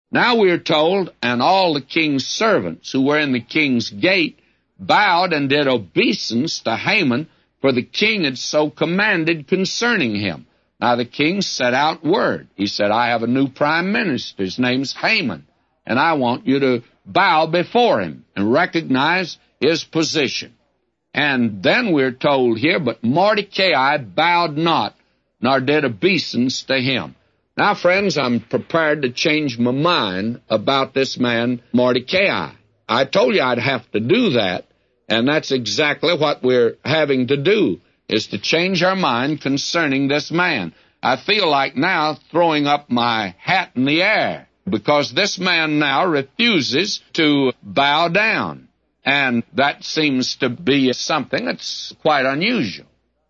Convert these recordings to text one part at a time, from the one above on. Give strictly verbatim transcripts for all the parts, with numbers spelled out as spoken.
Now we are told, and all the king's servants who were in the king's gate bowed and did obeisance to Haman, for the king had so commanded concerning him. Now the king set out word. He said, I have a new prime minister. His name's Haman, and I want you to bow before him and recognize his position. And then we're told here, but Mordecai bowed not, nor did obeisance to him. Now, friends, I'm prepared to change my mind about this man, Mordecai. I told you I'd have to do that, and that's exactly what we're having to do, is to change our mind concerning this man. I feel like now throwing up my hat in the air, because this man now refuses to bow down, and that seems to be something that's quite unusual.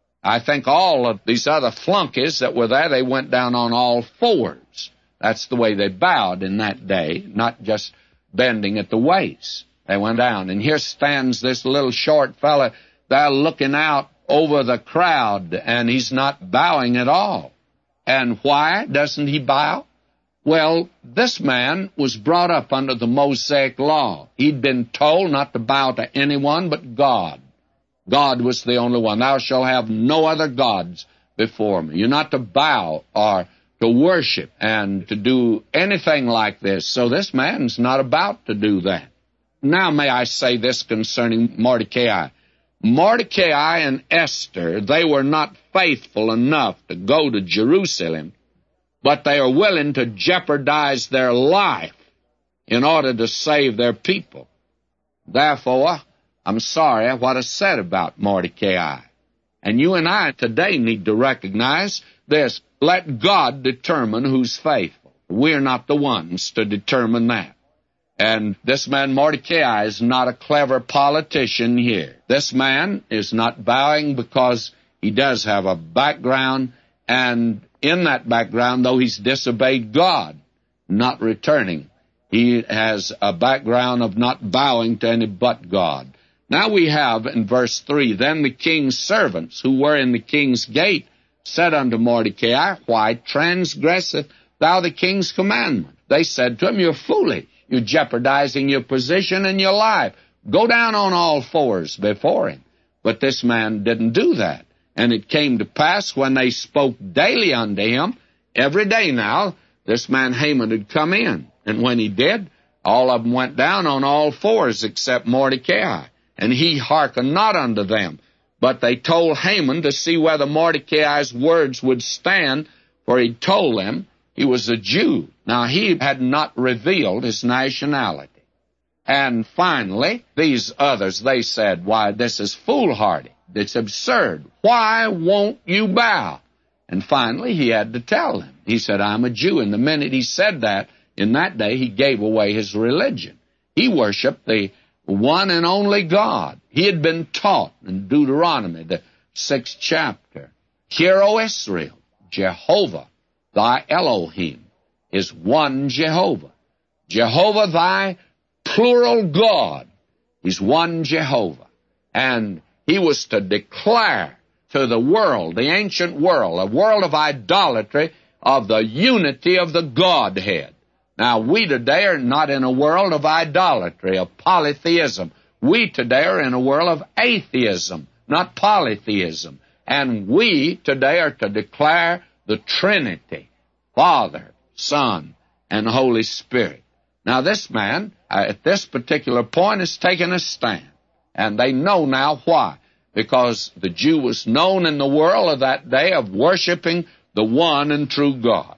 I think all of these other flunkies that were there, they went down on all fours. That's the way they bowed in that day, not just bending at the waist. They went down, and here stands this little short fella there looking out over the crowd, and he's not bowing at all. And why doesn't he bow? Well, this man was brought up under the Mosaic law. He'd been told not to bow to anyone but God. God was the only one. Thou shalt have no other gods before me. You're not to bow or to worship and to do anything like this. So this man's not about to do that. Now may I say this concerning Mordecai. Mordecai and Esther, they were not faithful enough to go to Jerusalem, but they are willing to jeopardize their life in order to save their people. Therefore, I'm sorry what I said about Mordecai. And you and I today need to recognize this. Let God determine who's faithful. We're not the ones to determine that. And this man Mordecai is not a clever politician here. This man is not bowing because he does have a background, and in that background, though he's disobeyed God, not returning, he has a background of not bowing to any but God. Now we have in verse three, Then the king's servants who were in the king's gate said unto Mordecai, Why transgresseth thou the king's commandment? They said to him, You're foolish. You're jeopardizing your position and your life. Go down on all fours before him. But this man didn't do that. And it came to pass when they spoke daily unto him, every day now, this man Haman had come in. And when he did, all of them went down on all fours except Mordecai. And he hearkened not unto them. But they told Haman to see whether Mordecai's words would stand, for he told them he was a Jew. Now, he had not revealed his nationality. And finally, these others, they said, Why, this is foolhardy. It's absurd. Why won't you bow? And finally, he had to tell them. He said, I'm a Jew. And the minute he said that, in that day, he gave away his religion. He worshiped the one and only God. He had been taught in Deuteronomy, the sixth chapter, Hear, O Israel, Jehovah, thy Elohim, is one Jehovah. Jehovah, thy plural God, is one Jehovah. And he was to declare to the world, the ancient world, a world of idolatry, of the unity of the Godhead. Now, we today are not in a world of idolatry, of polytheism. We today are in a world of atheism, not polytheism. And we today are to declare the Trinity, Father, Son, and Holy Spirit. Now, this man, uh, at this particular point, has taken a stand. And they know now why. Because the Jew was known in the world of that day of worshiping the one and true God.